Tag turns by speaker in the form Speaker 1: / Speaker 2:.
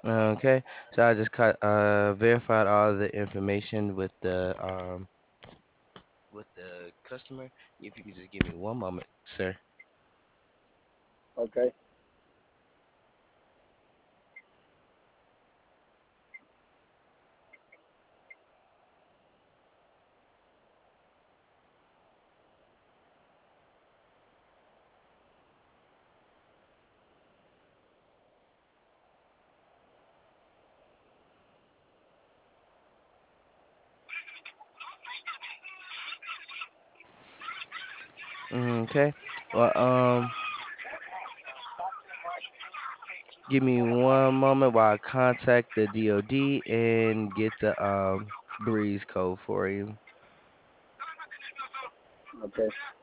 Speaker 1: Okay, so I just verified all the information with the customer. If you could just give me one moment, sir.
Speaker 2: Okay.
Speaker 1: Okay. Well, give me one moment while I contact the DOD and get the breeze code for you.
Speaker 2: Okay.